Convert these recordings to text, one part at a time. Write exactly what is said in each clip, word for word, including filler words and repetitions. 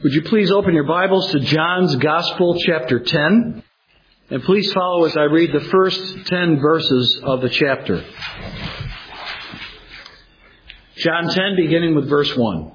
Would you please open your Bibles to John's Gospel, chapter ten, and please follow as I read the first ten verses of the chapter. John ten, beginning with verse one.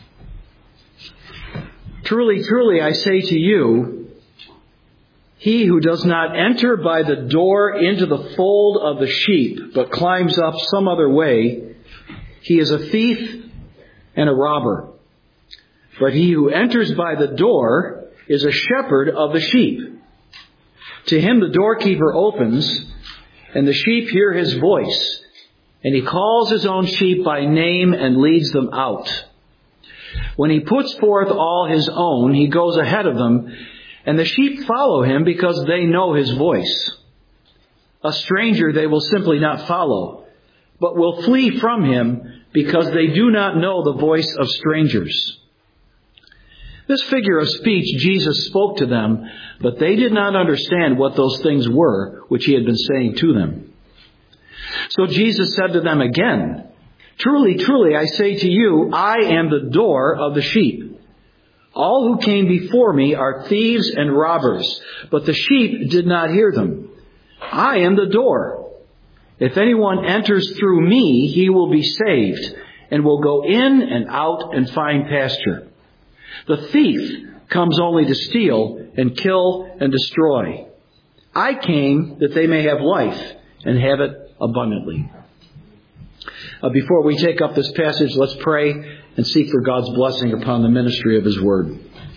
Truly, truly, I say to you, he who does not enter by the door into the fold of the sheep, but climbs up some other way, he is a thief and a robber. But he who enters by the door is a shepherd of the sheep. To him the doorkeeper opens, and the sheep hear his voice, and he calls his own sheep by name and leads them out. When he puts forth all his own, he goes ahead of them, and the sheep follow him because they know his voice. A stranger they will simply not follow, but will flee from him because they do not know the voice of strangers. This figure of speech Jesus spoke to them, but they did not understand what those things were which he had been saying to them. So Jesus said to them again, Truly, truly, I say to you, I am the door of the sheep. All who came before me are thieves and robbers, but the sheep did not hear them. I am the door. If anyone enters through me, he will be saved, and will go in and out and find pasture. The thief comes only to steal and kill and destroy. I came that they may have life and have it abundantly. Uh, before we take up this passage, let's pray and seek for God's blessing upon the ministry of His Word.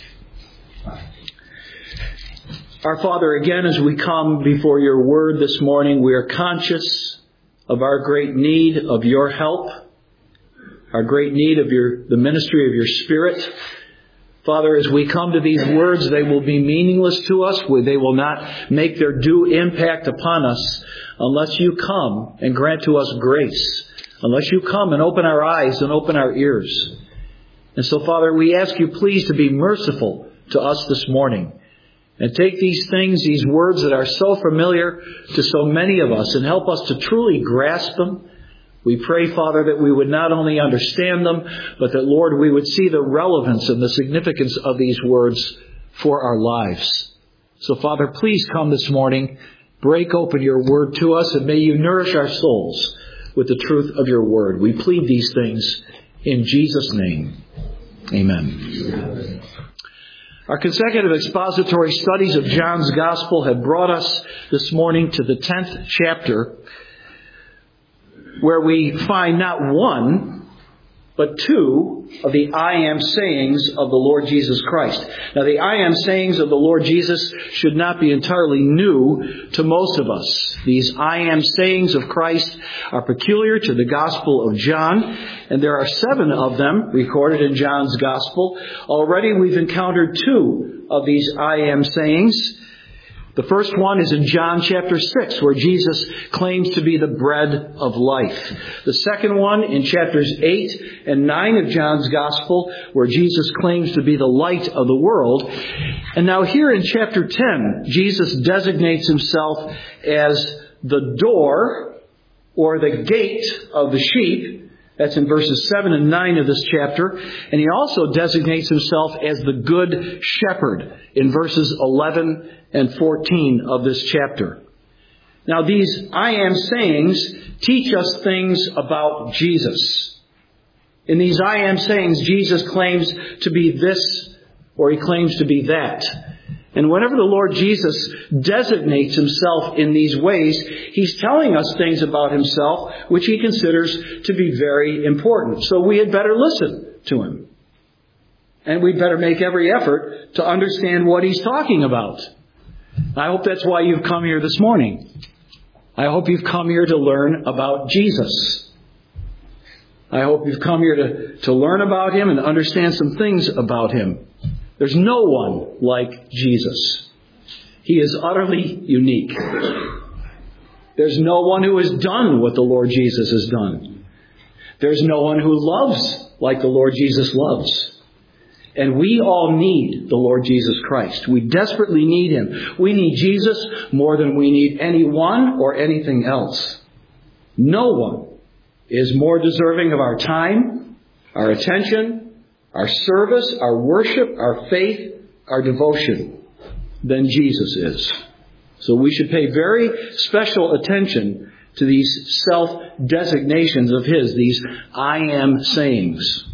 Our Father, again, as we come before Your Word this morning, we are conscious of our great need of Your help, our great need of your, the ministry of Your Spirit. Father, as we come to these words, they will be meaningless to us. They will not make their due impact upon us unless You come and grant to us grace, unless You come and open our eyes and open our ears. And so, Father, we ask You please to be merciful to us this morning and take these things, these words that are so familiar to so many of us, and help us to truly grasp them. We pray, Father, that we would not only understand them, but that, Lord, we would see the relevance and the significance of these words for our lives. So, Father, please come this morning, break open Your Word to us, and may You nourish our souls with the truth of Your Word. We plead these things in Jesus' name. Amen. Our consecutive expository studies of John's Gospel have brought us this morning to the tenth chapter, where we find not one, but two of the I am sayings of the Lord Jesus Christ. Now, the I am sayings of the Lord Jesus should not be entirely new to most of us. These I am sayings of Christ are peculiar to the Gospel of John, and there are seven of them recorded in John's Gospel. Already we've encountered two of these I am sayings. The first one is in John chapter six, where Jesus claims to be the bread of life. The second one in chapters eight and nine of John's Gospel, where Jesus claims to be the light of the world. And now here in chapter ten, Jesus designates Himself as the door or the gate of the sheep. That's in verses seven and nine of this chapter. And He also designates Himself as the good shepherd in verses eleven and fourteen of this chapter. Now, these I am sayings teach us things about Jesus. In these I am sayings, Jesus claims to be this, or He claims to be that. And whenever the Lord Jesus designates Himself in these ways, He's telling us things about Himself which He considers to be very important. So we had better listen to Him. And we'd better make every effort to understand what He's talking about. I hope that's why you've come here this morning. I hope you've come here to learn about Jesus. I hope you've come here to, to learn about Him and understand some things about Him. There's no one like Jesus. He is utterly unique. There's no one who has done what the Lord Jesus has done. There's no one who loves like the Lord Jesus loves. And we all need the Lord Jesus Christ. We desperately need Him. We need Jesus more than we need anyone or anything else. No one is more deserving of our time, our attention, our service, our worship, our faith, our devotion than Jesus is. So we should pay very special attention to these self-designations of His, these I am sayings.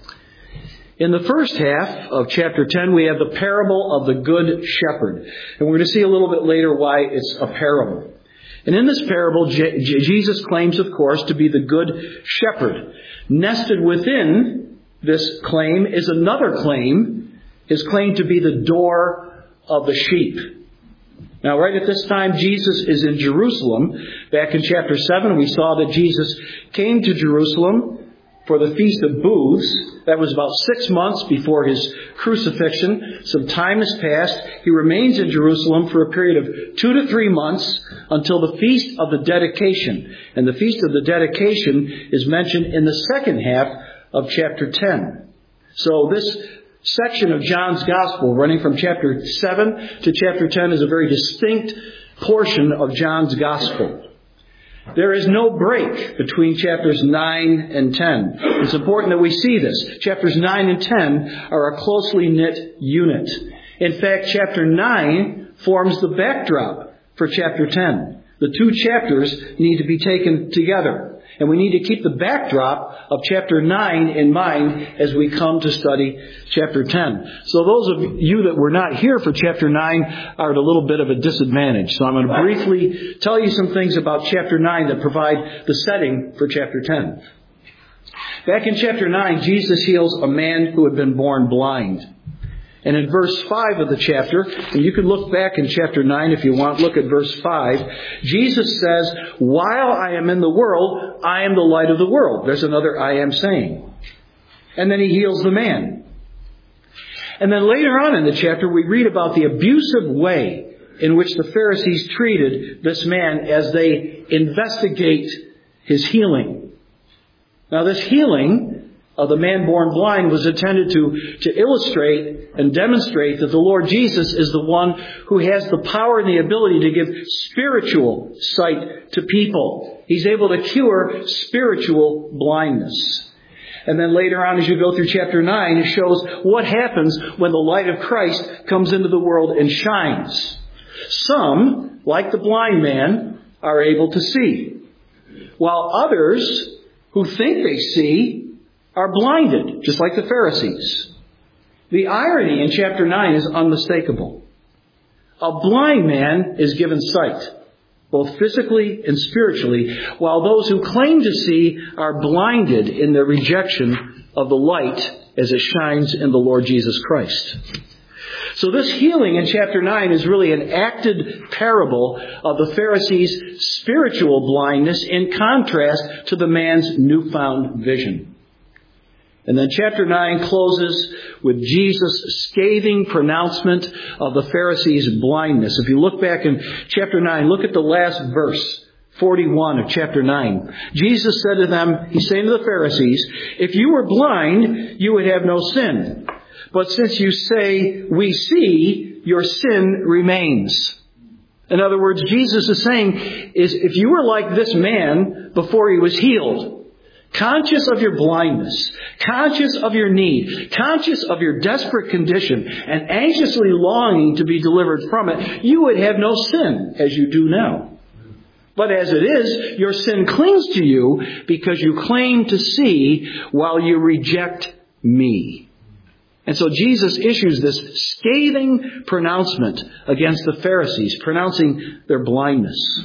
In the first half of chapter ten, we have the parable of the Good Shepherd. And we're going to see a little bit later why it's a parable. And in this parable, J- J- Jesus claims, of course, to be the Good Shepherd. Nested within this claim is another claim, his claim to be the door of the sheep. Now, right at this time, Jesus is in Jerusalem. Back in chapter seven, we saw that Jesus came to Jerusalem for the Feast of Booths. That was about six months before His crucifixion. Some time has passed. He remains in Jerusalem for a period of two to three months until the Feast of the Dedication. And the Feast of the Dedication is mentioned in the second half of chapter ten. So this section of John's Gospel, running from chapter seven to chapter ten, is a very distinct portion of John's Gospel. There is no break between chapters nine and ten. It's important that we see this. Chapters nine and ten are a closely knit unit. In fact, chapter nine forms the backdrop for chapter ten. The two chapters need to be taken together. And we need to keep the backdrop of chapter nine in mind as we come to study chapter ten. So those of you that were not here for chapter nine are at a little bit of a disadvantage. So I'm going to briefly tell you some things about chapter nine that provide the setting for chapter ten. Back in chapter nine, Jesus heals a man who had been born blind. And in verse five of the chapter, and you can look back in chapter nine if you want, look at verse five, Jesus says, while I am in the world, I am the light of the world. There's another I am saying. And then He heals the man. And then later on in the chapter, we read about the abusive way in which the Pharisees treated this man as they investigate his healing. Now this healing of the man born blind was intended to, to illustrate and demonstrate that the Lord Jesus is the one who has the power and the ability to give spiritual sight to people. He's able to cure spiritual blindness. And then later on, as you go through chapter nine, it shows what happens when the light of Christ comes into the world and shines. Some, like the blind man, are able to see, while others who think they see are blinded, just like the Pharisees. The irony in chapter nine is unmistakable. A blind man is given sight, both physically and spiritually, while those who claim to see are blinded in their rejection of the light as it shines in the Lord Jesus Christ. So this healing in chapter nine is really an acted parable of the Pharisees' spiritual blindness in contrast to the man's newfound vision. And then chapter nine closes with Jesus' scathing pronouncement of the Pharisees' blindness. If you look back in chapter nine, look at the last verse, forty-one of chapter nine. Jesus said to them, He's saying to the Pharisees, if you were blind, you would have no sin. But since you say, we see, your sin remains. In other words, Jesus is saying, is if you were like this man before he was healed, conscious of your blindness, conscious of your need, conscious of your desperate condition, and anxiously longing to be delivered from it, you would have no sin as you do now. But as it is, your sin clings to you because you claim to see while you reject me. And so Jesus issues this scathing pronouncement against the Pharisees, pronouncing their blindness.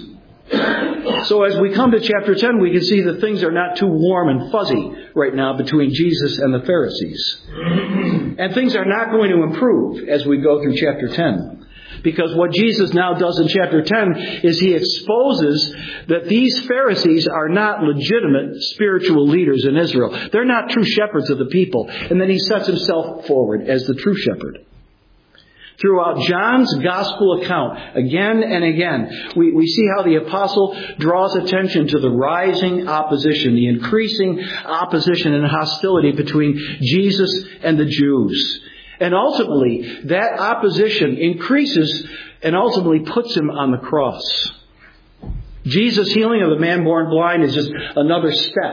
So as we come to chapter ten, we can see that things are not too warm and fuzzy right now between Jesus and the Pharisees. And things are not going to improve as we go through chapter ten. Because what Jesus now does in chapter ten is He exposes that these Pharisees are not legitimate spiritual leaders in Israel. They're not true shepherds of the people. And then He sets Himself forward as the true shepherd. Throughout John's gospel account, again and again, we, we see how the apostle draws attention to the rising opposition, the increasing opposition and hostility between Jesus and the Jews. And ultimately, that opposition increases and ultimately puts Him on the cross. Jesus' healing of the man born blind is just another step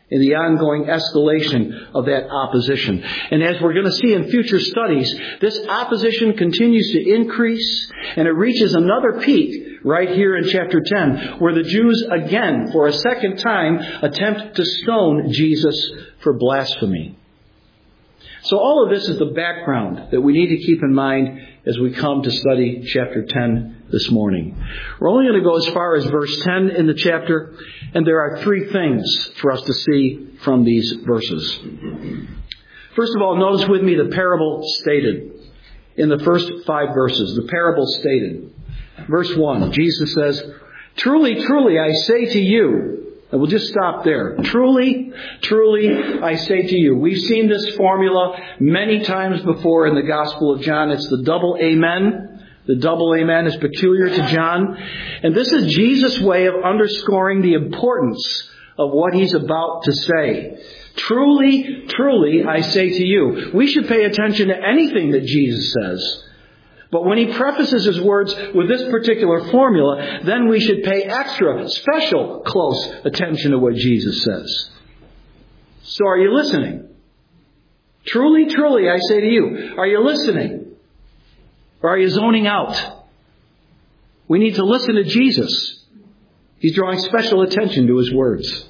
in the ongoing escalation of that opposition. And as we're going to see in future studies, this opposition continues to increase, and it reaches another peak right here in chapter ten, where the Jews again, for a second time, attempt to stone Jesus for blasphemy. So all of this is the background that we need to keep in mind as we come to study chapter ten this morning. We're only going to go as far as verse ten in the chapter, and there are three things for us to see from these verses. First of all, notice with me the parable stated in the first five verses. The parable stated. Verse one, Jesus says, "Truly, truly, I say to you," and we'll just stop there. Truly, truly, I say to you. We've seen this formula many times before in the Gospel of John. It's the double amen. The double amen is peculiar to John. And this is Jesus' way of underscoring the importance of what he's about to say. Truly, truly, I say to you. We should pay attention to anything that Jesus says. But when he prefaces his words with this particular formula, then we should pay extra, special, close attention to what Jesus says. So are you listening? Truly, truly, I say to you, are you listening? Or are you zoning out? We need to listen to Jesus. He's drawing special attention to his words.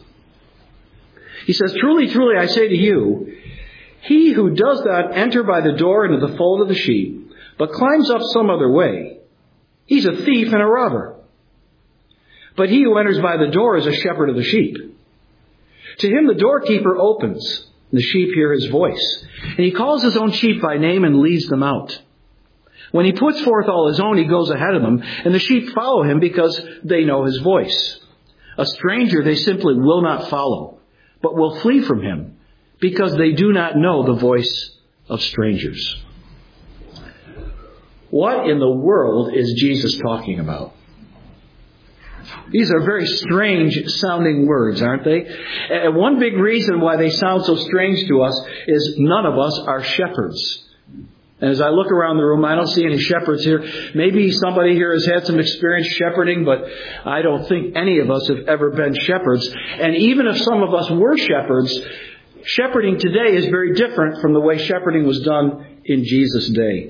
He says, "Truly, truly, I say to you, he who does not enter by the door into the fold of the sheep, but climbs up some other way, he's a thief and a robber. But he who enters by the door is a shepherd of the sheep. To him the doorkeeper opens, and the sheep hear his voice. And he calls his own sheep by name and leads them out. When he puts forth all his own, he goes ahead of them, and the sheep follow him because they know his voice. A stranger they simply will not follow, but will flee from him, because they do not know the voice of strangers." What in the world is Jesus talking about? These are very strange sounding words, aren't they? And one big reason why they sound so strange to us is none of us are shepherds. And as I look around the room, I don't see any shepherds here. Maybe somebody here has had some experience shepherding, but I don't think any of us have ever been shepherds. And even if some of us were shepherds, shepherding today is very different from the way shepherding was done in Jesus' day.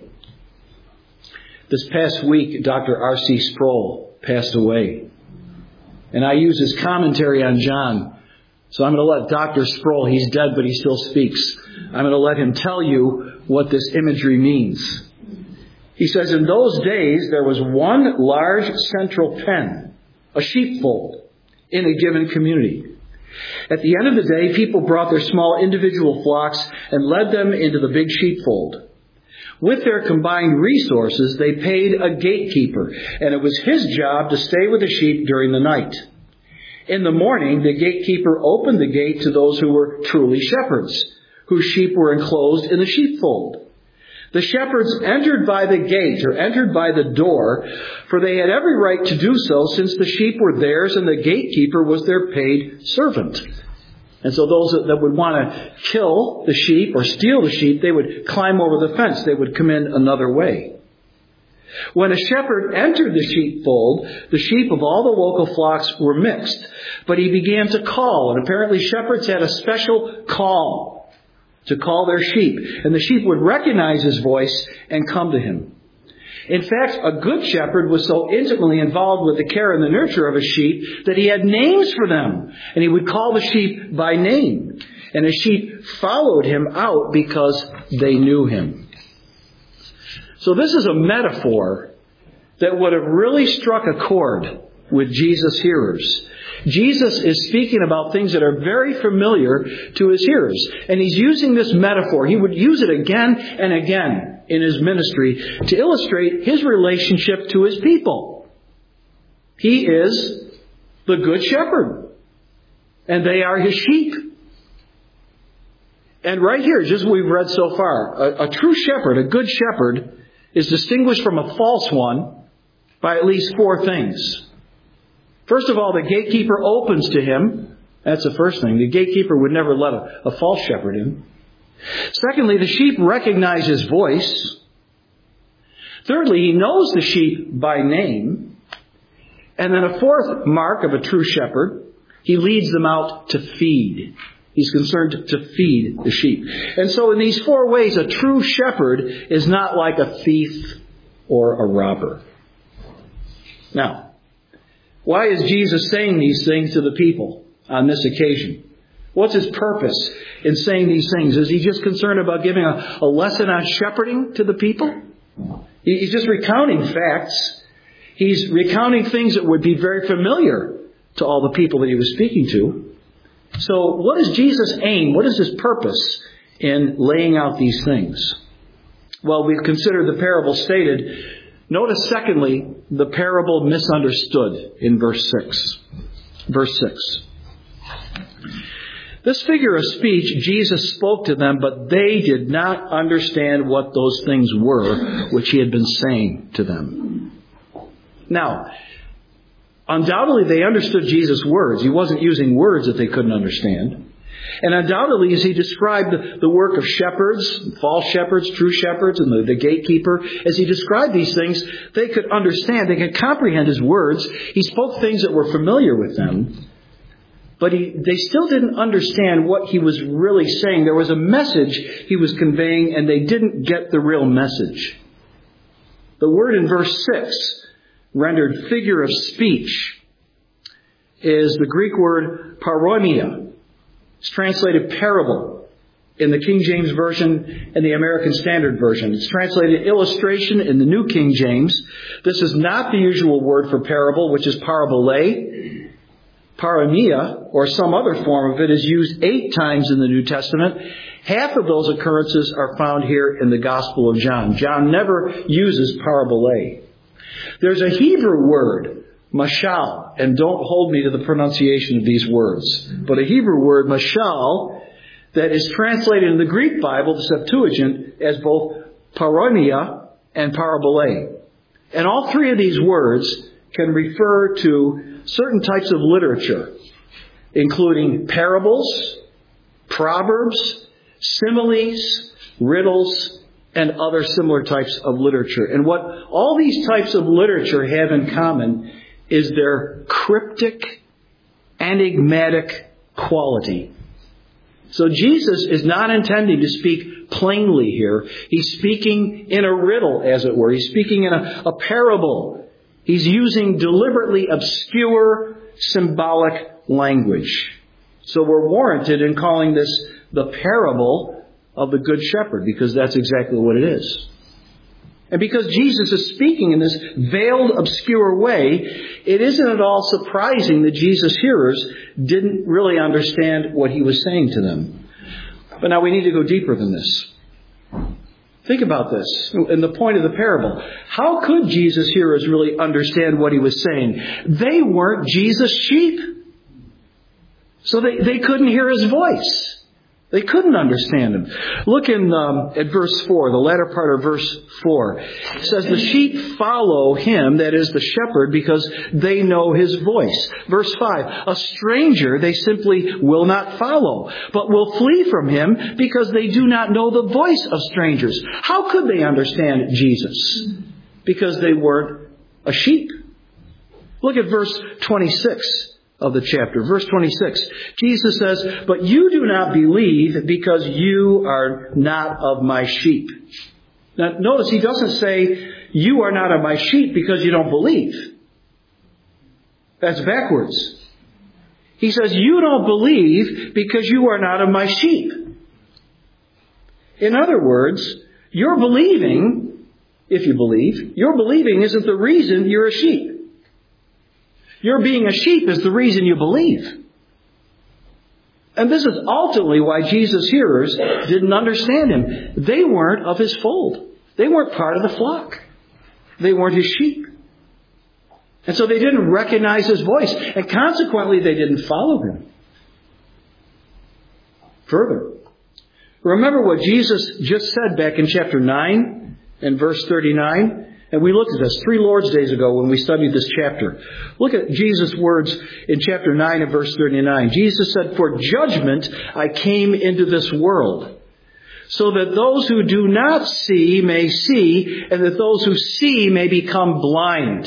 This past week, Doctor R C Sproul passed away. And I use his commentary on John. So I'm going to let Doctor Sproul, he's dead, but he still speaks. I'm going to let him tell you what this imagery means. He says, in those days, there was one large central pen, a sheepfold, in a given community. At the end of the day, people brought their small individual flocks and led them into the big sheepfold. With their combined resources, they paid a gatekeeper, and it was his job to stay with the sheep during the night. In the morning, the gatekeeper opened the gate to those who were truly shepherds, whose sheep were enclosed in the sheepfold. The shepherds entered by the gate, or entered by the door, for they had every right to do so, since the sheep were theirs and the gatekeeper was their paid servant. And so those that would want to kill the sheep or steal the sheep, they would climb over the fence. They would come in another way. When a shepherd entered the sheepfold, the sheep of all the local flocks were mixed. But he began to call, and apparently shepherds had a special call to call their sheep. And the sheep would recognize his voice and come to him. In fact, a good shepherd was so intimately involved with the care and the nurture of his sheep that he had names for them. And he would call the sheep by name. And the sheep followed him out because they knew him. So this is a metaphor that would have really struck a chord with Jesus' hearers. Jesus is speaking about things that are very familiar to his hearers. And he's using this metaphor. He would use it again and again in his ministry to illustrate his relationship to his people. He is the good shepherd, and they are his sheep. And right here, just what we've read so far, a, a true shepherd, a good shepherd, is distinguished from a false one by at least four things. First of all, the gatekeeper opens to him. That's the first thing. The gatekeeper would never let a, a false shepherd in. Secondly, the sheep recognize his voice. Thirdly, he knows the sheep by name. And then a fourth mark of a true shepherd, he leads them out to feed. He's concerned to feed the sheep. And so in these four ways, a true shepherd is not like a thief or a robber. Now, why is Jesus saying these things to the people on this occasion? What's his purpose in saying these things? Is he just concerned about giving a, a lesson on shepherding to the people? He's just recounting facts. He's recounting things that would be very familiar to all the people that he was speaking to. So what is Jesus' aim? What is his purpose in laying out these things? Well, we've considered the parable stated. Notice, secondly, the parable misunderstood in verse six. Verse six. This figure of speech, Jesus spoke to them, but they did not understand what those things were which he had been saying to them. Now, undoubtedly they understood Jesus' words. He wasn't using words that they couldn't understand. And undoubtedly, as he described the work of shepherds, false shepherds, true shepherds, and the, the gatekeeper, as he described these things, they could understand, they could comprehend his words. He spoke things that were familiar with them. But he, they still didn't understand what he was really saying. There was a message he was conveying, and they didn't get the real message. The word in verse six, rendered figure of speech, is the Greek word paroimia. It's translated parable in the King James Version and the American Standard Version. It's translated illustration in the New King James. This is not the usual word for parable, which is parabole. Paroimia, or some other form of it, is used eight times in the New Testament. Half of those occurrences are found here in the Gospel of John. John never uses parabole. There's a Hebrew word, mashal, and don't hold me to the pronunciation of these words, but a Hebrew word, mashal, that is translated in the Greek Bible, the Septuagint, as both paroimia and parabole. And all three of these words can refer to certain types of literature, including parables, proverbs, similes, riddles, and other similar types of literature. And what all these types of literature have in common is their cryptic, enigmatic quality. So Jesus is not intending to speak plainly here. He's speaking in a riddle, as it were. He's speaking in a, a parable. He's using deliberately obscure, symbolic language. So we're warranted in calling this the parable of the Good Shepherd, because that's exactly what it is. And because Jesus is speaking in this veiled, obscure way, it isn't at all surprising that Jesus' hearers didn't really understand what he was saying to them. But now we need to go deeper than this. Think about this, in the point of the parable. How could Jesus' hearers really understand what he was saying? They weren't Jesus' sheep. So they, they couldn't hear his voice. They couldn't understand him. Look in um, at verse four, the latter part of verse four. It says, the sheep follow him, that is the shepherd, because they know his voice. Verse five, a stranger they simply will not follow, but will flee from him because they do not know the voice of strangers. How could they understand Jesus? Because they weren't a sheep. Look at verse twenty-six. Of the chapter. Verse twenty-six. Jesus says, but you do not believe because you are not of my sheep. Now notice he doesn't say, you are not of my sheep because you don't believe. That's backwards. He says, you don't believe because you are not of my sheep. In other words, your believing, if you believe, your believing isn't the reason you're a sheep. Your being a sheep is the reason you believe. And this is ultimately why Jesus' hearers didn't understand him. They weren't of his fold. They weren't part of the flock. They weren't his sheep. And so they didn't recognize his voice. And consequently, they didn't follow him. Further, remember what Jesus just said back in chapter nine and verse thirty-nine? And we looked at this three Lord's Days ago when we studied this chapter. Look at Jesus' words in chapter nine and verse thirty-nine. Jesus said, for judgment I came into this world, so that those who do not see may see, and that those who see may become blind.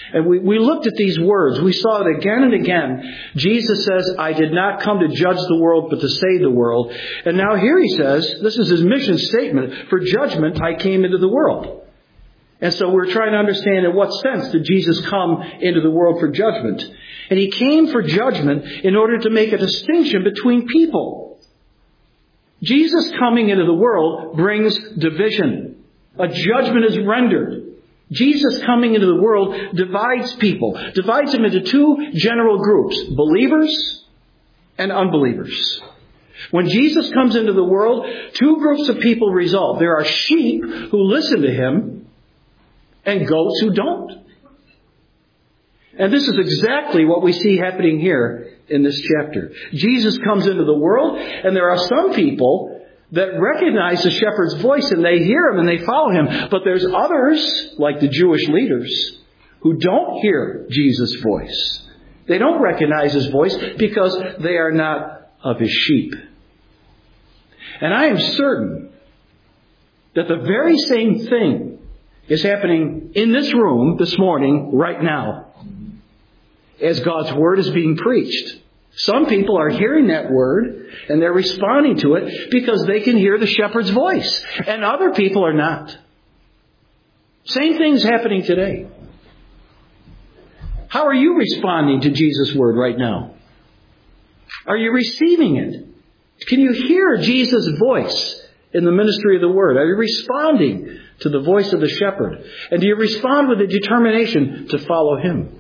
And we, we looked at these words. We saw it again and again. Jesus says, I did not come to judge the world, but to save the world. And now here he says, this is his mission statement, for judgment I came into the world. And so we're trying to understand in what sense did Jesus come into the world for judgment. And he came for judgment in order to make a distinction between people. Jesus coming into the world brings division. A judgment is rendered. Jesus coming into the world divides people, divides them into two general groups, believers and unbelievers. When Jesus comes into the world, two groups of people result. There are sheep who listen to him and goats who don't. And this is exactly what we see happening here in this chapter. Jesus comes into the world, and there are some people that recognize the shepherd's voice, and they hear him and they follow him. But there's others, like the Jewish leaders, who don't hear Jesus' voice. They don't recognize his voice because they are not of his sheep. And I am certain that the very same thing is happening in this room this morning, right now, as God's word is being preached. Some people are hearing that word and they're responding to it because they can hear the shepherd's voice. And other people are not. Same thing's happening today. How are you responding to Jesus' word right now? Are you receiving it? Can you hear Jesus' voice in the ministry of the word? Are you responding to the voice of the shepherd? And do you respond with a determination to follow him?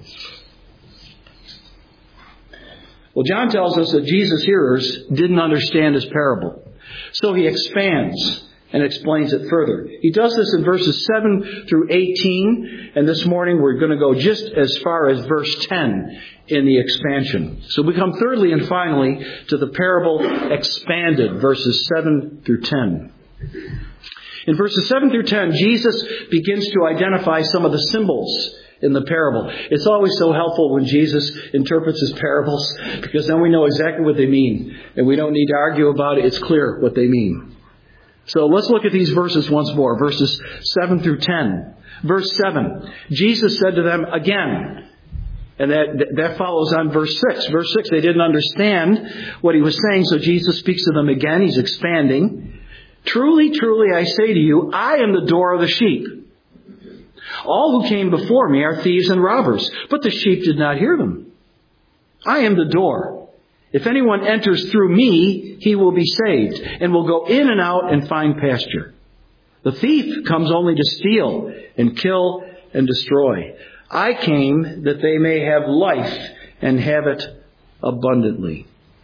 Well, John tells us that Jesus' hearers didn't understand his parable. So he expands and explains it further. He does this in verses seven through eighteen. And this morning we're going to go just as far as verse ten in the expansion. So we come thirdly and finally to the parable expanded, verses seven through ten. In verses seven through ten, Jesus begins to identify some of the symbols in the parable. It's always so helpful when Jesus interprets his parables, because then we know exactly what they mean. And we don't need to argue about it. It's clear what they mean. So let's look at these verses once more. Verses seven through ten. Verse seven. Jesus said to them again. And that, that follows on verse six. Verse six, they didn't understand what he was saying, so Jesus speaks to them again. He's expanding. Truly, truly, I say to you, I am the door of the sheep. All who came before me are thieves and robbers, but the sheep did not hear them. I am the door. If anyone enters through me, he will be saved, and will go in and out and find pasture. The thief comes only to steal and kill and destroy. I came that they may have life and have it abundantly.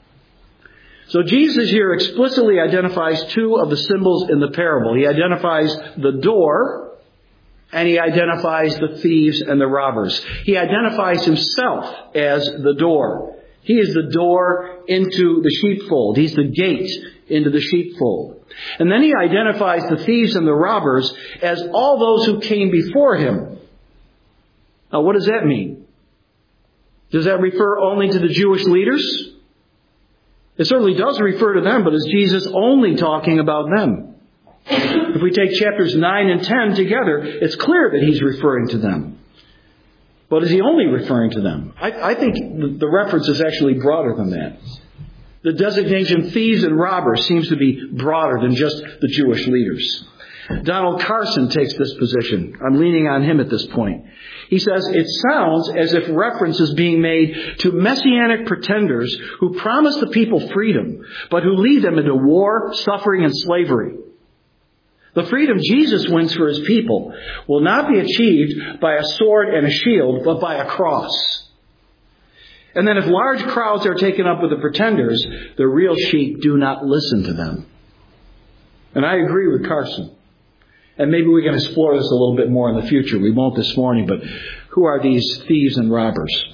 So Jesus here explicitly identifies two of the symbols in the parable. He identifies the door, and he identifies the thieves and the robbers. He identifies himself as the door. He is the door into the sheepfold. He's the gate into the sheepfold. And then he identifies the thieves and the robbers as all those who came before him. Now, what does that mean? Does that refer only to the Jewish leaders? It certainly does refer to them, but is Jesus only talking about them? If we take chapters nine and ten together, it's clear that he's referring to them. But is he only referring to them? I, I think the reference is actually broader than that. The designation thieves and robbers seems to be broader than just the Jewish leaders. Donald Carson takes this position. I'm leaning on him at this point. He says it sounds as if reference is being made to messianic pretenders who promise the people freedom, but who lead them into war, suffering, and slavery. The freedom Jesus wins for his people will not be achieved by a sword and a shield, but by a cross. And then if large crowds are taken up with the pretenders, the real sheep do not listen to them. And I agree with Carson. And maybe we can explore this a little bit more in the future. We won't this morning, but who are these thieves and robbers?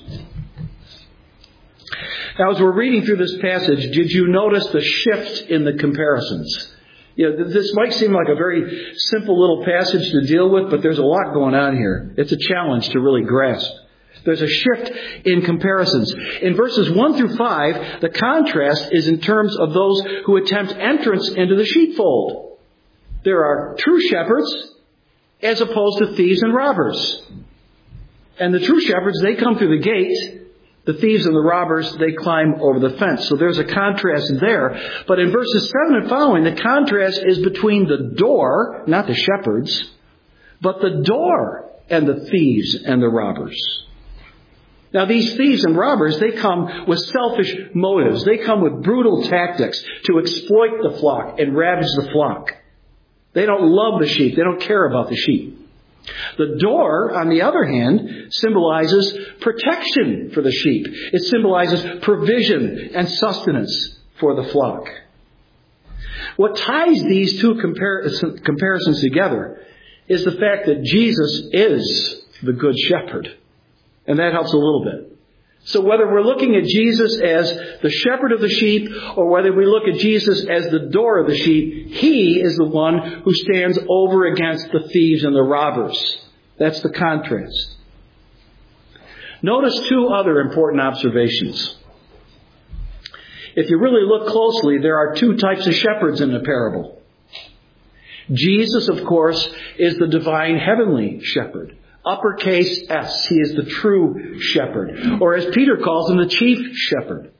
Now, as we're reading through this passage, did you notice the shift in the comparisons? You know, this might seem like a very simple little passage to deal with, but there's a lot going on here. It's a challenge to really grasp. There's a shift in comparisons. In verses one through five, the contrast is in terms of those who attempt entrance into the sheepfold. There are true shepherds as opposed to thieves and robbers. And the true shepherds, they come through the gate. The thieves and the robbers, they climb over the fence. So there's a contrast there. But in verses seven and following, the contrast is between the door, not the shepherds, but the door and the thieves and the robbers. Now these thieves and robbers, they come with selfish motives. They come with brutal tactics to exploit the flock and ravage the flock. They don't love the sheep. They don't care about the sheep. The door, on the other hand, symbolizes protection for the sheep. It symbolizes provision and sustenance for the flock. What ties these two compar- comparisons together is the fact that Jesus is the Good Shepherd. And that helps a little bit. So whether we're looking at Jesus as the shepherd of the sheep, or whether we look at Jesus as the door of the sheep, He is the one who stands over against the thieves and the robbers. That's the contrast. Notice two other important observations. If you really look closely, there are two types of shepherds in the parable. Jesus, of course, is the divine heavenly shepherd. Uppercase S. He is the true shepherd. Or as Peter calls him, the chief shepherd.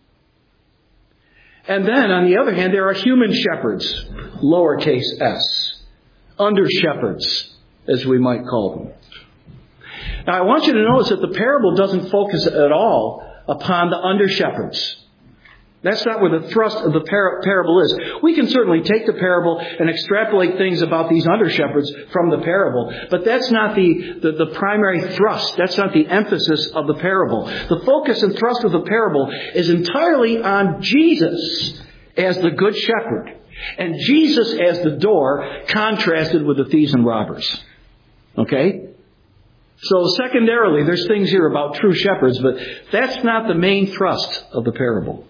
And then, on the other hand, there are human shepherds. Lowercase s. Under shepherds, as we might call them. Now, I want you to notice that the parable doesn't focus at all upon the under shepherds. That's not where the thrust of the par- parable is. We can certainly take the parable and extrapolate things about these under shepherds from the parable, but that's not the, the, the primary thrust. That's not the emphasis of the parable. The focus and thrust of the parable is entirely on Jesus as the Good Shepherd, and Jesus as the door, contrasted with the thieves and robbers. Okay? So secondarily, there's things here about true shepherds, but that's not the main thrust of the parable.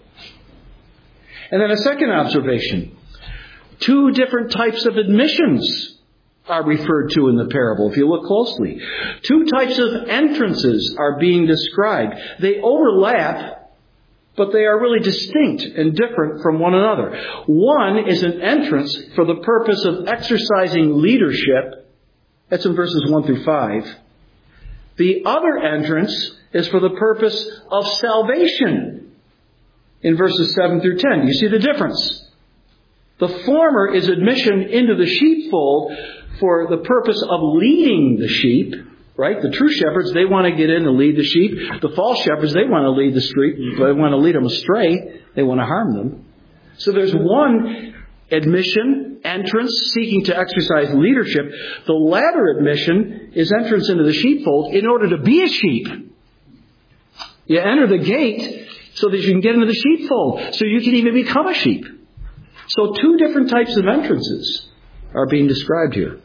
And then a second observation. Two different types of admissions are referred to in the parable, if you look closely. Two types of entrances are being described. They overlap, but they are really distinct and different from one another. One is an entrance for the purpose of exercising leadership. That's in verses one through five. The other entrance is for the purpose of salvation. In verses seven through ten, you see the difference. The former is admission into the sheepfold for the purpose of leading the sheep, right? The true shepherds, they want to get in and lead the sheep. The false shepherds, they want to lead the street, they want to lead them astray. They want to harm them. So there's one admission, entrance, seeking to exercise leadership. The latter admission is entrance into the sheepfold in order to be a sheep. You enter the gate so that you can get into the sheepfold, so you can even become a sheep. So two different types of entrances are being described here.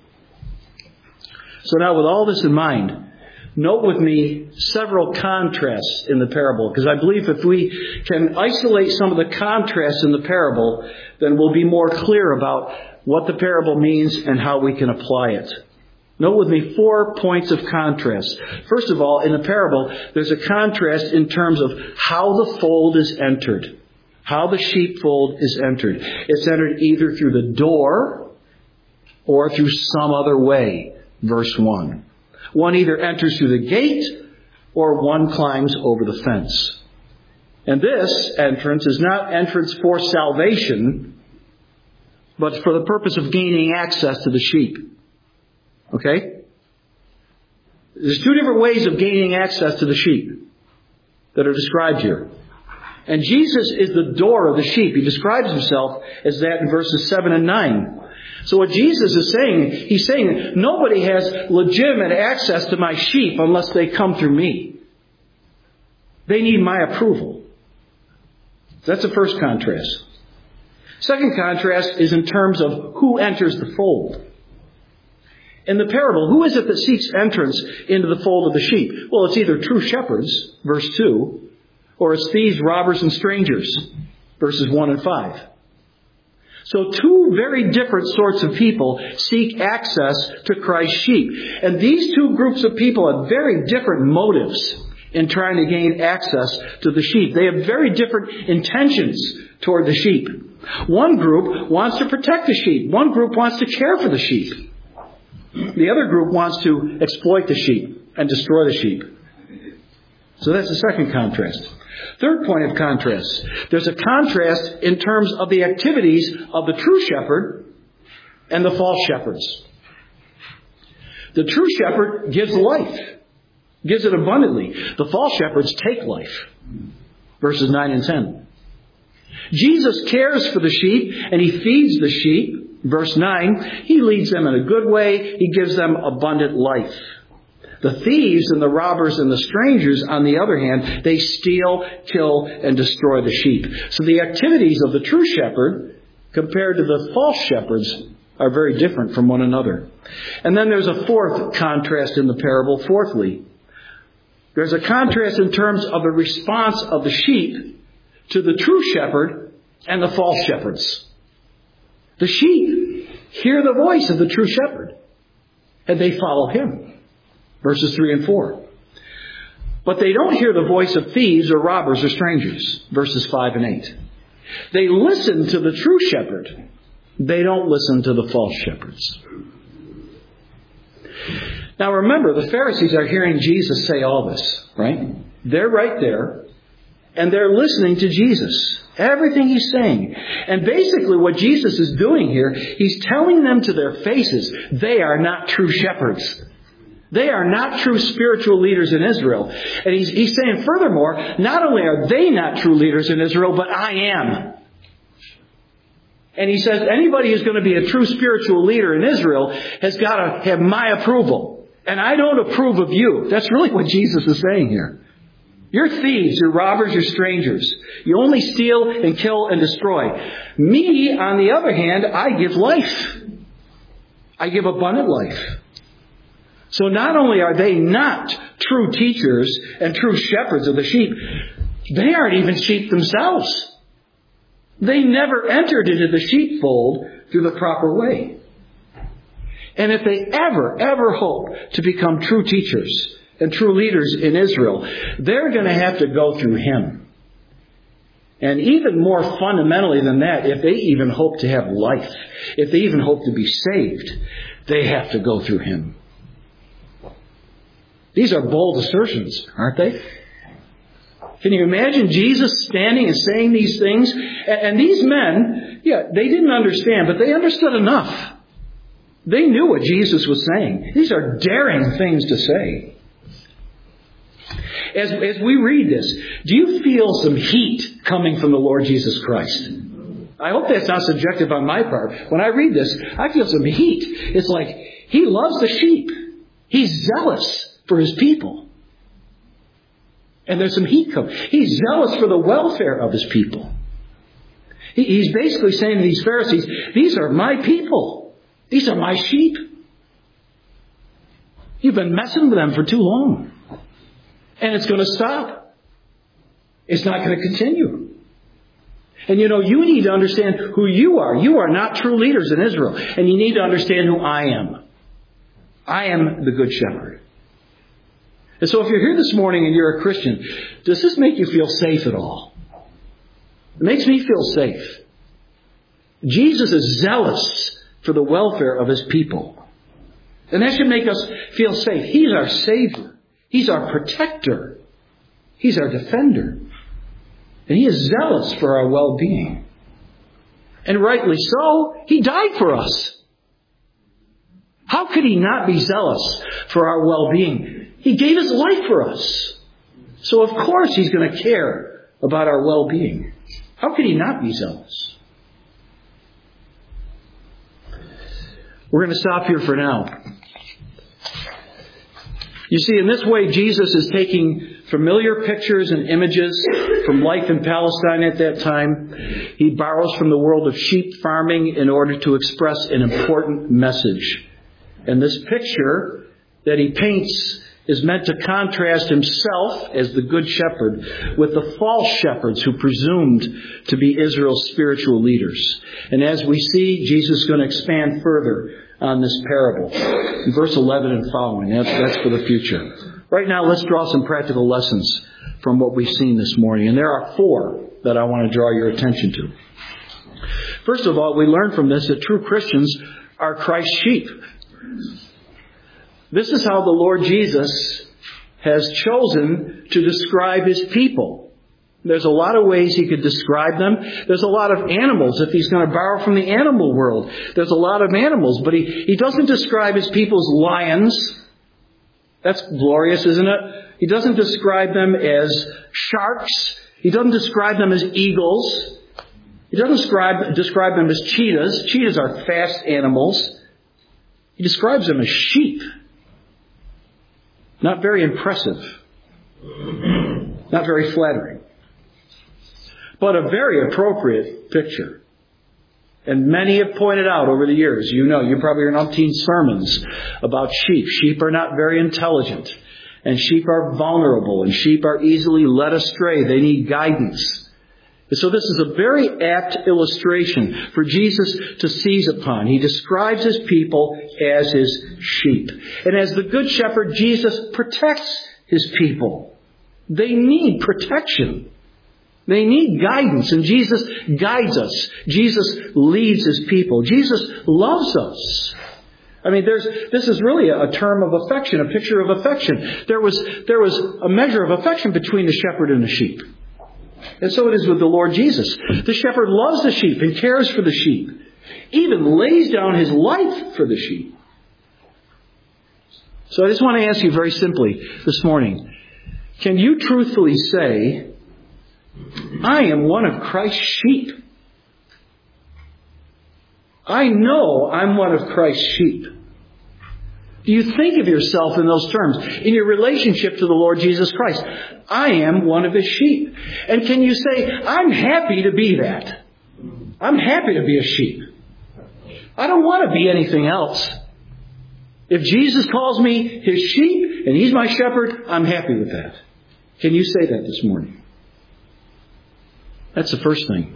So now with all this in mind, note with me several contrasts in the parable, because I believe if we can isolate some of the contrasts in the parable, then we'll be more clear about what the parable means and how we can apply it. Note with me four points of contrast. First of all, in the parable, there's a contrast in terms of how the fold is entered. How the sheepfold is entered. It's entered either through the door or through some other way. Verse one. One either enters through the gate or one climbs over the fence. And this entrance is not entrance for salvation, but for the purpose of gaining access to the sheep. Okay? There's two different ways of gaining access to the sheep that are described here. And Jesus is the door of the sheep. He describes himself as that in verses seven and nine. So what Jesus is saying, he's saying nobody has legitimate access to my sheep unless they come through me. They need my approval. That's the first contrast. Second contrast is in terms of who enters the fold. In the parable, who is it that seeks entrance into the fold of the sheep? Well, it's either true shepherds, verse two, or it's thieves, robbers, and strangers, verses one and five. So two very different sorts of people seek access to Christ's sheep. And these two groups of people have very different motives in trying to gain access to the sheep. They have very different intentions toward the sheep. One group wants to protect the sheep. One group wants to care for the sheep. The other group wants to exploit the sheep. and destroy the sheep. So that's the second contrast. Third point of contrast. There's a contrast in terms of the activities of the true shepherd and the false shepherds. The true shepherd gives life, gives it abundantly. The false shepherds take life. Verses nine and ten. Jesus cares for the sheep and he feeds the sheep. Verse nine, he leads them in a good way. He gives them abundant life. The thieves and the robbers and the strangers, on the other hand, they steal, kill, and destroy the sheep. So the activities of the true shepherd compared to the false shepherds are very different from one another. And then there's a fourth contrast in the parable. Fourthly, there's a contrast in terms of the response of the sheep to the true shepherd and the false shepherds. The sheep hear the voice of the true shepherd, and they follow him. Verses three and four. But they don't hear the voice of thieves or robbers or strangers. Verses five and eight. They listen to the true shepherd. They don't listen to the false shepherds. Now remember, the Pharisees are hearing Jesus say all this, right? They're right there, and they're listening to Jesus. Everything he's saying. And basically what Jesus is doing here, he's telling them to their faces, they are not true shepherds. They are not true spiritual leaders in Israel. And he's, he's saying, furthermore, not only are they not true leaders in Israel, but I am. And he says, anybody who's going to be a true spiritual leader in Israel has got to have my approval. And I don't approve of you. That's really what Jesus is saying here. You're thieves, you're robbers, you're strangers. You only steal and kill and destroy. Me, on the other hand, I give life. I give abundant life. So not only are they not true teachers and true shepherds of the sheep, they aren't even sheep themselves. They never entered into the sheepfold through the proper way. And if they ever, ever hope to become true teachers and true leaders in Israel, they're going to have to go through him. And even more fundamentally than that, if they even hope to have life, if they even hope to be saved, they have to go through him. These are bold assertions, aren't they? Can you imagine Jesus standing and saying these things? And these men, yeah, they didn't understand, but they understood enough. They knew what Jesus was saying. These are daring things to say. As, as we read this, do you feel some heat coming from the Lord Jesus Christ? I hope that's not subjective on my part. When I read this, I feel some heat. It's like he loves the sheep. He's zealous for his people. And there's some heat coming. He's zealous for the welfare of his people. He, he's basically saying to these Pharisees, these are my people. These are my sheep. You've been messing with them for too long. And it's going to stop. It's not going to continue. And you know, you need to understand who you are. You are not true leaders in Israel. And you need to understand who I am. I am the Good Shepherd. And so if you're here this morning and you're a Christian, does this make you feel safe at all? It makes me feel safe. Jesus is zealous for the welfare of his people. And that should make us feel safe. He's our Savior. He's our protector. He's our defender. And he is zealous for our well-being. And rightly so, he died for us. How could he not be zealous for our well-being? He gave his life for us. So of course he's going to care about our well-being. How could he not be zealous? We're going to stop here for now. You see, in this way, Jesus is taking familiar pictures and images from life in Palestine at that time. He borrows from the world of sheep farming in order to express an important message. And this picture that he paints is meant to contrast himself as the good shepherd with the false shepherds who presumed to be Israel's spiritual leaders. And as we see, Jesus is going to expand further on this parable in verse eleven and following. That's, that's for the future. Right now, let's draw some practical lessons from what we've seen this morning. And there are four that I want to draw your attention to. First of all, we learn from this that true Christians are Christ's sheep. This is how the Lord Jesus has chosen to describe His people. There's a lot of ways He could describe them. There's a lot of animals if He's going to borrow from the animal world. There's a lot of animals, but He, he doesn't describe His people as lions. That's glorious, isn't it? He doesn't describe them as sharks. He doesn't describe them as eagles. He doesn't describe, describe them as cheetahs. Cheetahs are fast animals. He describes them as sheep. Not very impressive. Not very flattering. But a very appropriate picture. And many have pointed out over the years, you know, you probably heard umpteen sermons about sheep. Sheep are not very intelligent. And sheep are vulnerable. And sheep are easily led astray. They need guidance. And so this is a very apt illustration for Jesus to seize upon. He describes His people as His sheep. And as the Good Shepherd, Jesus protects His people. They need protection. They need guidance, and Jesus guides us. Jesus leads His people. Jesus loves us. I mean, there's this is really a, a term of affection, a picture of affection. There was there was a measure of affection between the shepherd and the sheep. And so it is with the Lord Jesus. The shepherd loves the sheep and cares for the sheep. Even lays down His life for the sheep. So I just want to ask you very simply this morning, can you truthfully say, I am one of Christ's sheep? I know I'm one of Christ's sheep. Do you think of yourself in those terms, in your relationship to the Lord Jesus Christ? I am one of His sheep. And can you say, I'm happy to be that? I'm happy to be a sheep. I don't want to be anything else. If Jesus calls me His sheep and He's my shepherd, I'm happy with that. Can you say that this morning? That's the first thing.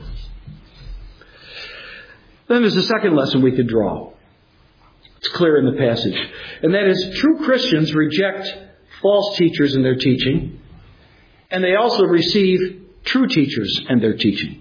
Then there's a second lesson we could draw. It's clear in the passage. And that is, true Christians reject false teachers and their teaching. And they also receive true teachers and their teaching.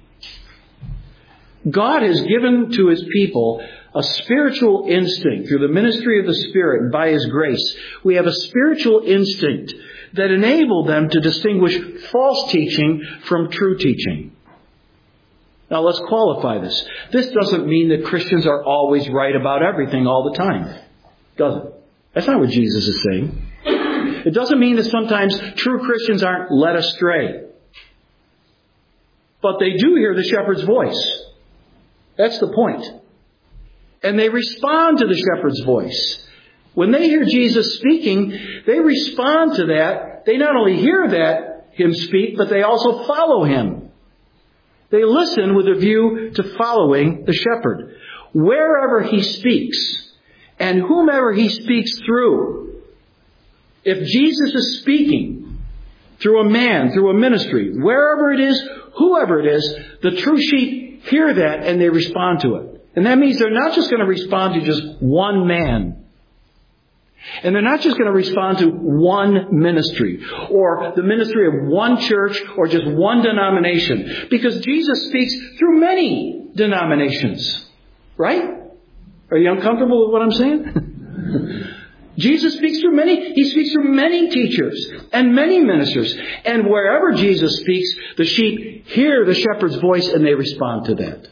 God has given to His people a spiritual instinct through the ministry of the Spirit and by His grace. We have a spiritual instinct that enables them to distinguish false teaching from true teaching. Now let's qualify this. This doesn't mean that Christians are always right about everything all the time. Does it? That's not what Jesus is saying. It doesn't mean that sometimes true Christians aren't led astray. But they do hear the shepherd's voice. That's the point. And they respond to the shepherd's voice. When they hear Jesus speaking, they respond to that. They not only hear that Him speak, but they also follow Him. They listen with a view to following the shepherd. Wherever He speaks, and whomever He speaks through, if Jesus is speaking through a man, through a ministry, wherever it is, whoever it is, the true sheep hear that and they respond to it. And that means they're not just going to respond to just one man. And they're not just going to respond to one ministry or the ministry of one church or just one denomination. Because Jesus speaks through many denominations. Right? Are you uncomfortable with what I'm saying? Jesus speaks through many, He speaks through many teachers and many ministers. And wherever Jesus speaks, the sheep hear the shepherd's voice and they respond to that.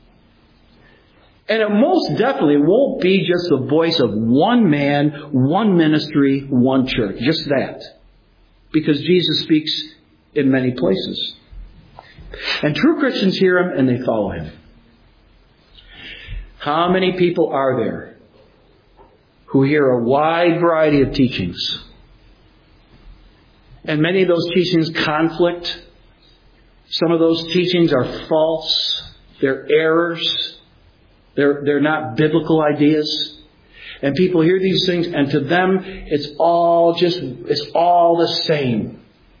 And it most definitely won't be just the voice of one man, one ministry, one church. Just that. Because Jesus speaks in many places. And true Christians hear Him and they follow Him. How many people are there who hear a wide variety of teachings? And many of those teachings conflict. Some of those teachings are false. They're errors. They're, they're not biblical ideas. And people hear these things, and to them, it's all just, it's all the same.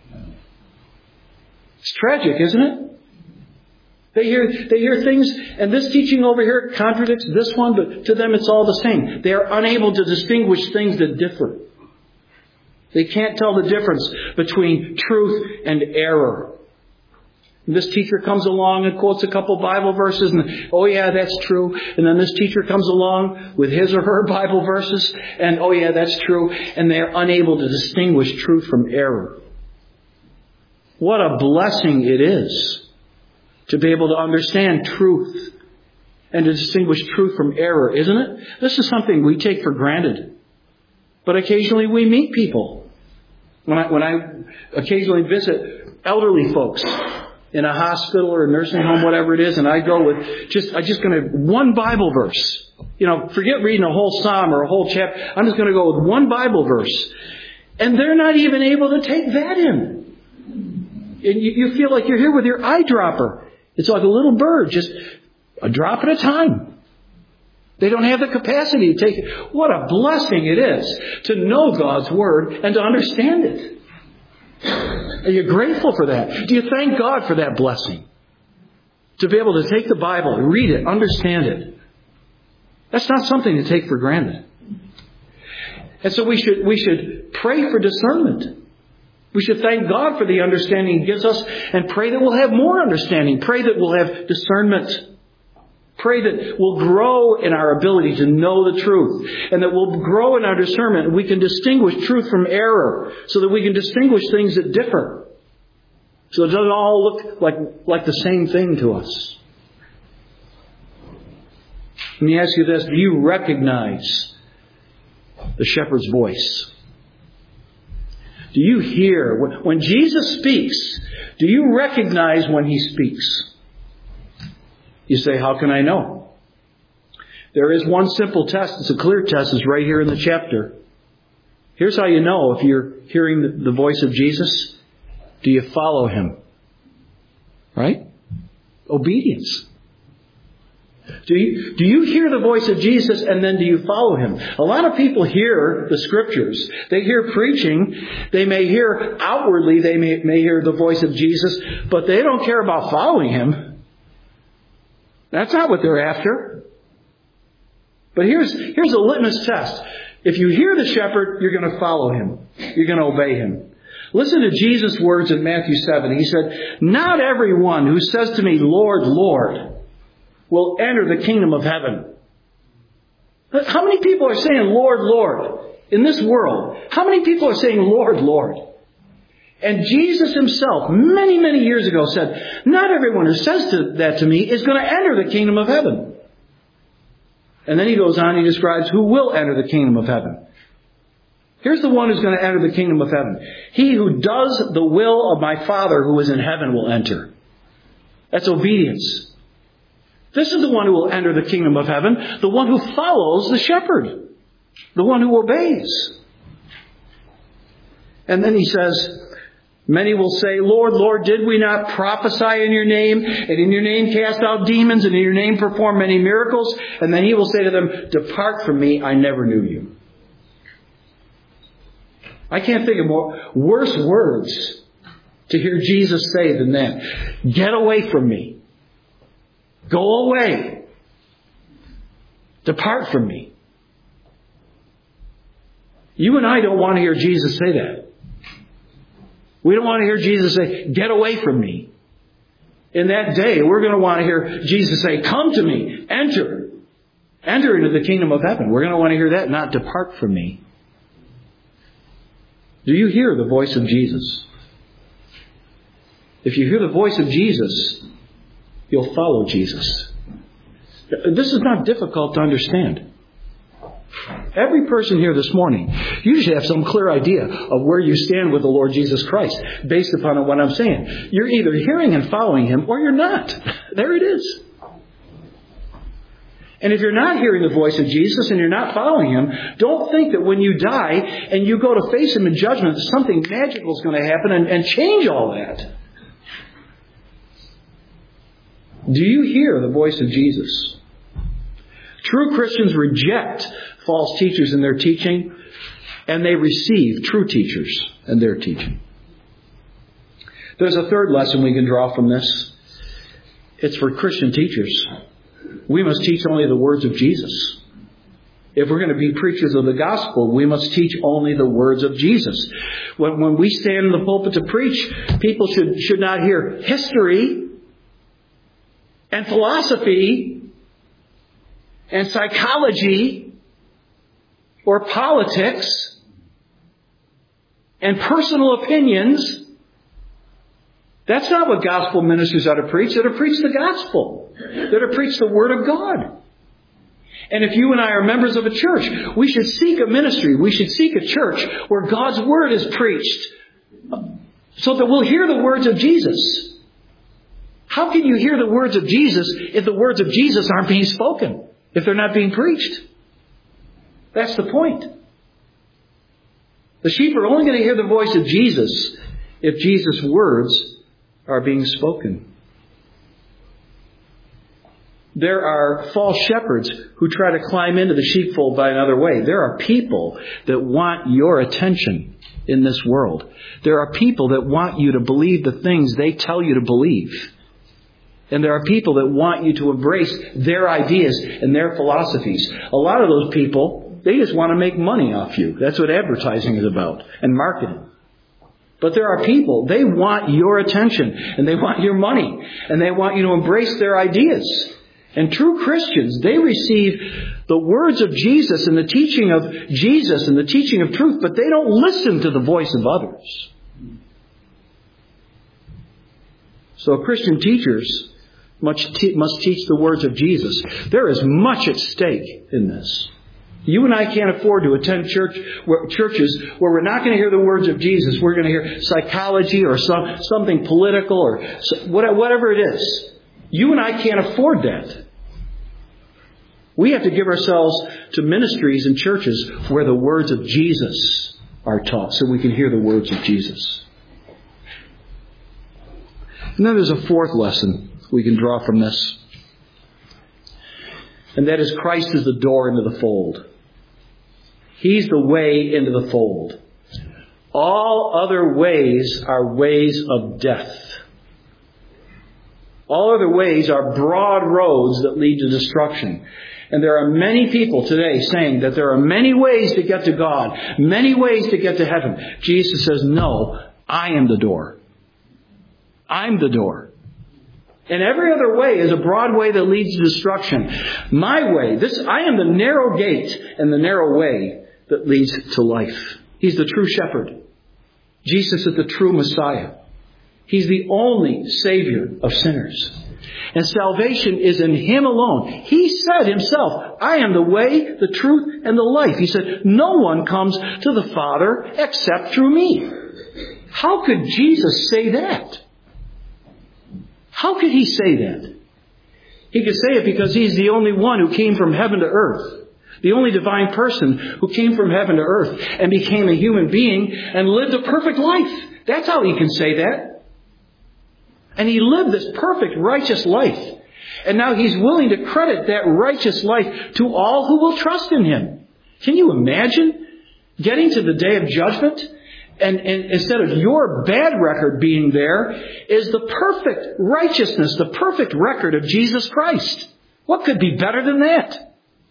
It's tragic, isn't it? They hear, they hear things, and this teaching over here contradicts this one, but to them it's all the same. They are unable to distinguish things that differ. They can't tell the difference between truth and error. This teacher comes along and quotes a couple Bible verses, and oh yeah, that's true. And then this teacher comes along with his or her Bible verses, and oh yeah, that's true. And they're unable to distinguish truth from error. What a blessing it is to be able to understand truth and to distinguish truth from error, isn't it? This is something we take for granted. But occasionally we meet people. When I, when I occasionally visit elderly folks in a hospital or a nursing home, whatever it is, and I go with just, I'm just going to, one Bible verse. You know, forget reading a whole psalm or a whole chapter. I'm just going to go with one Bible verse. And they're not even able to take that in. And you, you feel like you're here with your eyedropper. It's like a little bird, just a drop at a time. They don't have the capacity to take it. What a blessing it is to know God's Word and to understand it. Are you grateful for that? Do you thank God for that blessing? To be able to take the Bible, read it, understand it. That's not something to take for granted. And so we should, we should pray for discernment. We should thank God for the understanding He gives us and pray that we'll have more understanding. Pray that we'll have discernment. Pray that we'll grow in our ability to know the truth and that we'll grow in our discernment and we can distinguish truth from error so that we can distinguish things that differ. So it doesn't all look like, like the same thing to us. Let me ask you this. Do you recognize the shepherd's voice? Do you hear? When Jesus speaks, do you recognize when He speaks? You say, how can I know? There is one simple test. It's a clear test. It's right here in the chapter. Here's how you know if you're hearing the voice of Jesus. Do you follow Him? Right? Obedience. Do you, do you hear the voice of Jesus and then do you follow Him? A lot of people hear the Scriptures. They hear preaching. They may hear outwardly, they may, may hear the voice of Jesus, but they don't care about following Him. That's not what they're after. But here's, here's a litmus test. If you hear the shepherd, you're going to follow Him. You're going to obey Him. Listen to Jesus' words in Matthew seven. He said, not everyone who says to me, Lord, Lord, will enter the kingdom of heaven. How many people are saying, Lord, Lord, in this world? How many people are saying, Lord, Lord? And Jesus Himself, many, many years ago, said, not everyone who says to, that to me is going to enter the kingdom of heaven. And then He goes on, He describes who will enter the kingdom of heaven. Here's the one who's going to enter the kingdom of heaven. He who does the will of my Father who is in heaven will enter. That's obedience. This is the one who will enter the kingdom of heaven, the one who follows the shepherd, the one who obeys. And then He says, many will say, Lord, Lord, did we not prophesy in Your name, and in Your name cast out demons, and in Your name perform many miracles? And then He will say to them, depart from me, I never knew you. I can't think of more worse words to hear Jesus say than that. Get away from me. Go away. Depart from me. You and I don't want to hear Jesus say that. We don't want to hear Jesus say, get away from me. In that day, we're going to want to hear Jesus say, come to me, enter. Enter into the kingdom of heaven. We're going to want to hear that, not depart from me. Do you hear the voice of Jesus? If you hear the voice of Jesus, you'll follow Jesus. This is not difficult to understand. Every person here this morning, you should have some clear idea of where you stand with the Lord Jesus Christ based upon what I'm saying. You're either hearing and following Him or you're not. There it is. And if you're not hearing the voice of Jesus and you're not following Him, don't think that when you die and you go to face Him in judgment, something magical is going to happen and, and change all that. Do you hear the voice of Jesus? True Christians reject false teachers in their teaching, and they receive true teachers in their teaching. There's a third lesson we can draw from this. It's for Christian teachers. We must teach only the words of Jesus. If we're going to be preachers of the gospel, we must teach only the words of Jesus. When, when we stand in the pulpit to preach, people should, should not hear history and philosophy and psychology or politics and personal opinions. That's not what gospel ministers are to preach. They're to preach the gospel. They're to preach the Word of God. And if you and I are members of a church, we should seek a ministry. We should seek a church where God's Word is preached so that we'll hear the words of Jesus. How can you hear the words of Jesus if the words of Jesus aren't being spoken? If they're not being preached? That's the point. The sheep are only going to hear the voice of Jesus if Jesus' words are being spoken. There are false shepherds who try to climb into the sheepfold by another way. There are people that want your attention in this world. There are people that want you to believe the things they tell you to believe. And there are people that want you to embrace their ideas and their philosophies. A lot of those people, they just want to make money off you. That's what advertising is about, and marketing. But there are people, they want your attention, and they want your money, and they want you to embrace their ideas. And true Christians, they receive the words of Jesus and the teaching of Jesus and the teaching of truth, but they don't listen to the voice of others. So Christian teachers must teach the words of Jesus. There is much at stake in this. You and I can't afford to attend church where, churches where we're not going to hear the words of Jesus. We're going to hear psychology or some, something political or whatever it is. You and I can't afford that. We have to give ourselves to ministries and churches where the words of Jesus are taught so we can hear the words of Jesus. And then there's a fourth lesson we can draw from this. And that is Christ is the door into the fold. He's the way into the fold. All other ways are ways of death. All other ways are broad roads that lead to destruction. And there are many people today saying that there are many ways to get to God, many ways to get to heaven. Jesus says, no, I am the door. I'm the door. And every other way is a broad way that leads to destruction. My way, this I am the narrow gate and the narrow way that leads to life. He's the true shepherd. Jesus is the true Messiah. He's the only Savior of sinners. And salvation is in Him alone. He said Himself, I am the way, the truth, and the life. He said, no one comes to the Father except through me. How could Jesus say that? How could He say that? He could say it because He's the only one who came from heaven to earth. The only divine person who came from heaven to earth and became a human being and lived a perfect life. That's how He can say that. And He lived this perfect, righteous life. And now He's willing to credit that righteous life to all who will trust in Him. Can you imagine getting to the day of judgment and, and instead of your bad record being there is the perfect righteousness, the perfect record of Jesus Christ? What could be better than that?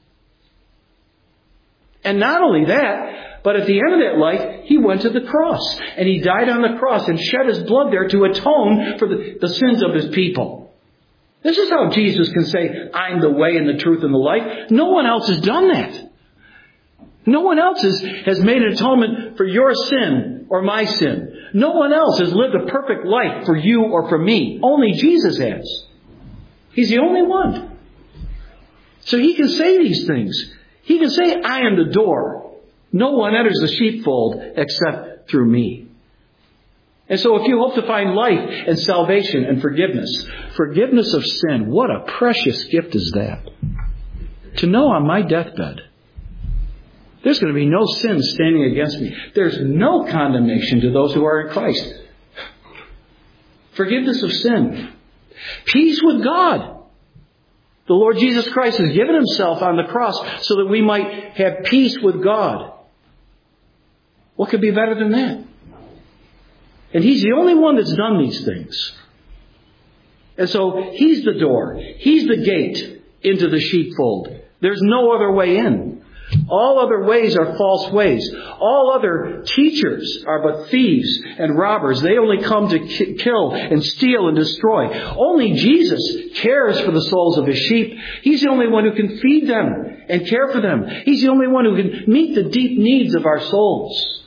And not only that, but at the end of that life, He went to the cross. And He died on the cross and shed His blood there to atone for the, the sins of His people. This is how Jesus can say, I'm the way and the truth and the life. No one else has done that. No one else has, has made an atonement for your sin or my sin. No one else has lived a perfect life for you or for me. Only Jesus has. He's the only one. So He can say these things. He can say, I am the door. No one enters the sheepfold except through me. And so if you hope to find life and salvation and forgiveness, forgiveness of sin, what a precious gift is that. To know on my deathbed, there's going to be no sin standing against me. There's no condemnation to those who are in Christ. Forgiveness of sin. Peace with God. The Lord Jesus Christ has given Himself on the cross so that we might have peace with God. What could be better than that? And He's the only one that's done these things. And so He's the door. He's the gate into the sheepfold. There's no other way in. All other ways are false ways. All other teachers are but thieves and robbers. They only come to ki- kill and steal and destroy. Only Jesus cares for the souls of His sheep. He's the only one who can feed them and care for them. He's the only one who can meet the deep needs of our souls.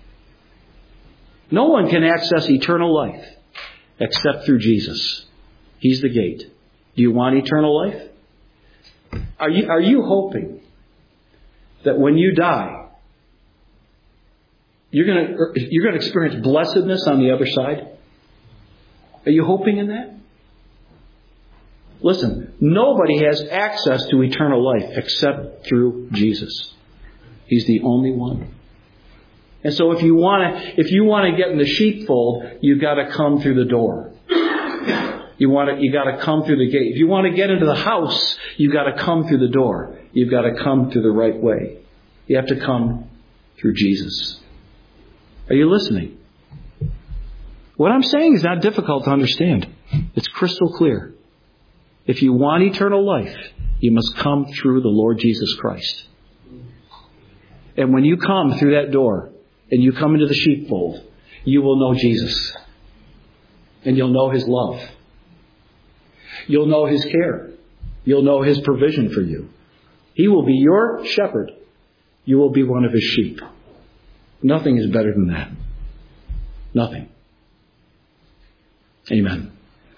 No one can access eternal life except through Jesus. He's the gate. Do you want eternal life? Are you, are you hoping that when you die, you're going to you're going to experience blessedness on the other side? Are you hoping in that? Listen, nobody has access to eternal life except through Jesus. He's the only one. And so if you want to if you want to get in the sheepfold, you've got to come through the door. You want to, you got to come through the gate. If you want to get into the house, you've got to come through the door. You've got to come through the right way. You have to come through Jesus. Are you listening? What I'm saying is not difficult to understand. It's crystal clear. If you want eternal life, you must come through the Lord Jesus Christ. And when you come through that door and you come into the sheepfold, you will know Jesus. And you'll know His love. You'll know His care. You'll know His provision for you. He will be your shepherd. You will be one of His sheep. Nothing is better than that. Nothing. Amen.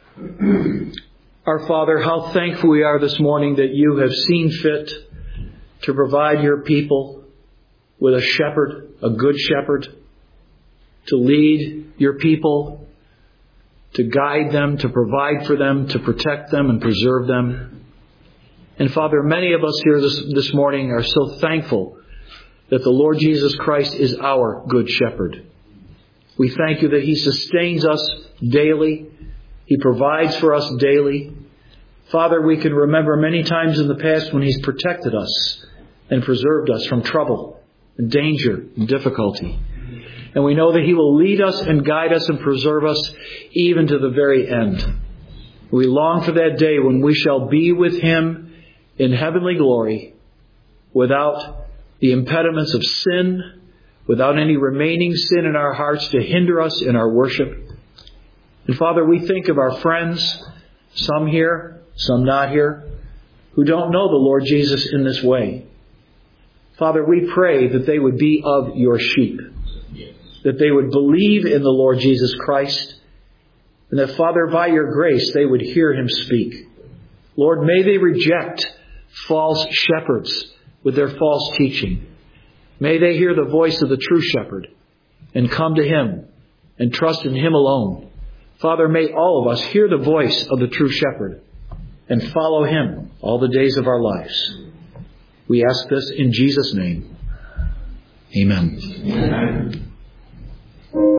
Our Father, how thankful we are this morning that You have seen fit to provide Your people with a shepherd, a good shepherd, to lead Your people, to guide them, to provide for them, to protect them and preserve them. And Father, many of us here this, this morning are so thankful that the Lord Jesus Christ is our good shepherd. We thank You that He sustains us daily. He provides for us daily. Father, we can remember many times in the past when He's protected us and preserved us from trouble and danger and difficulty. And we know that He will lead us and guide us and preserve us even to the very end. We long for that day when we shall be with Him in heavenly glory without the impediments of sin, without any remaining sin in our hearts to hinder us in our worship. And Father, we think of our friends, some here, some not here, who don't know the Lord Jesus in this way. Father, we pray that they would be of Your sheep. That they would believe in the Lord Jesus Christ. And that, Father, by Your grace, they would hear Him speak. Lord, may they reject false shepherds with their false teaching. May they hear the voice of the true shepherd and come to Him and trust in Him alone. Father, may all of us hear the voice of the true shepherd and follow Him all the days of our lives. We ask this in Jesus' name. Amen. Amen.